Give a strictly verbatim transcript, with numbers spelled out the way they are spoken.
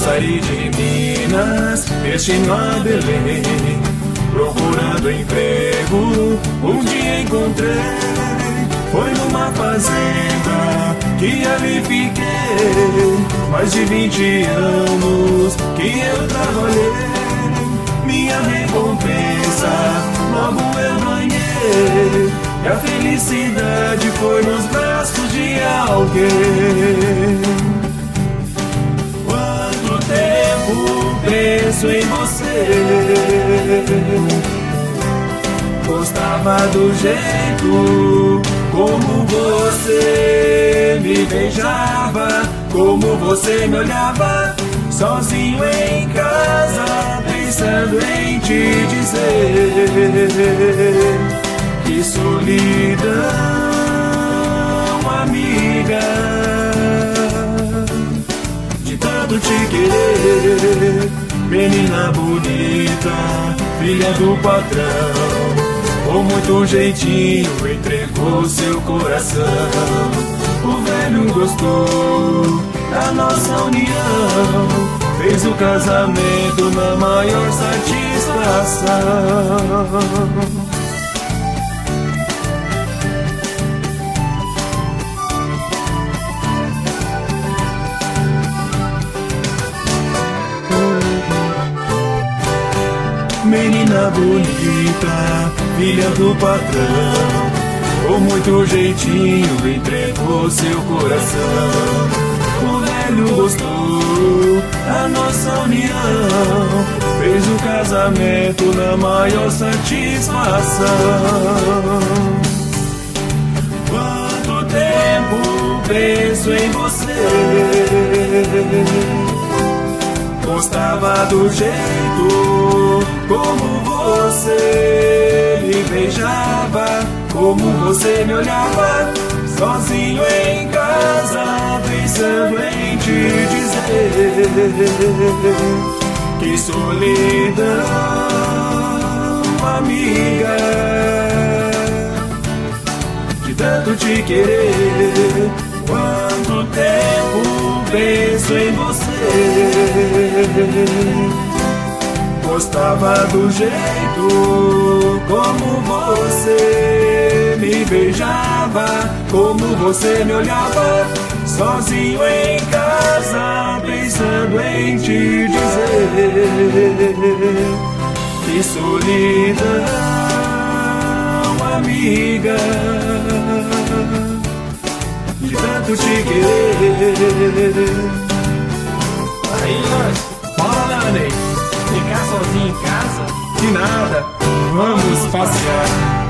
saí de Minas, destino a Belém, procurando emprego, um dia encontrei. Foi numa fazenda que ali fiquei, mais de vinte anos que eu trabalhei. Minha recompensa logo eu ganhei, e a felicidade foi nos braços de alguém. Quanto tempo penso em você, gostava do jeito como você me beijava, como você me olhava, sozinho em casa, pensando em te dizer que solidão, amiga, de tanto te querer, menina bonita, filha do patrão, com muito jeitinho entregou seu coração. O velho gostou da nossa união, fez o casamento na maior satisfação. Menina bonita, filha do patrão, com muito jeitinho entregou seu coração. O velho gostou da nossa união, fez o casamento na maior satisfação. Quanto tempo penso em você, gostava do jeito como você me beijava, como você me olhava, sozinho em casa, pensando em te dizer que solidão, amiga, de tanto te querer. Quanto tempo penso em você, gostava do jeito como você me beijava, como você me olhava, sozinho em casa, pensando em te dizer que solidão, amiga, de tanto te querer. Aí, nós, bola, Ney. Ficar sozinho em casa? De nada, vamos passear.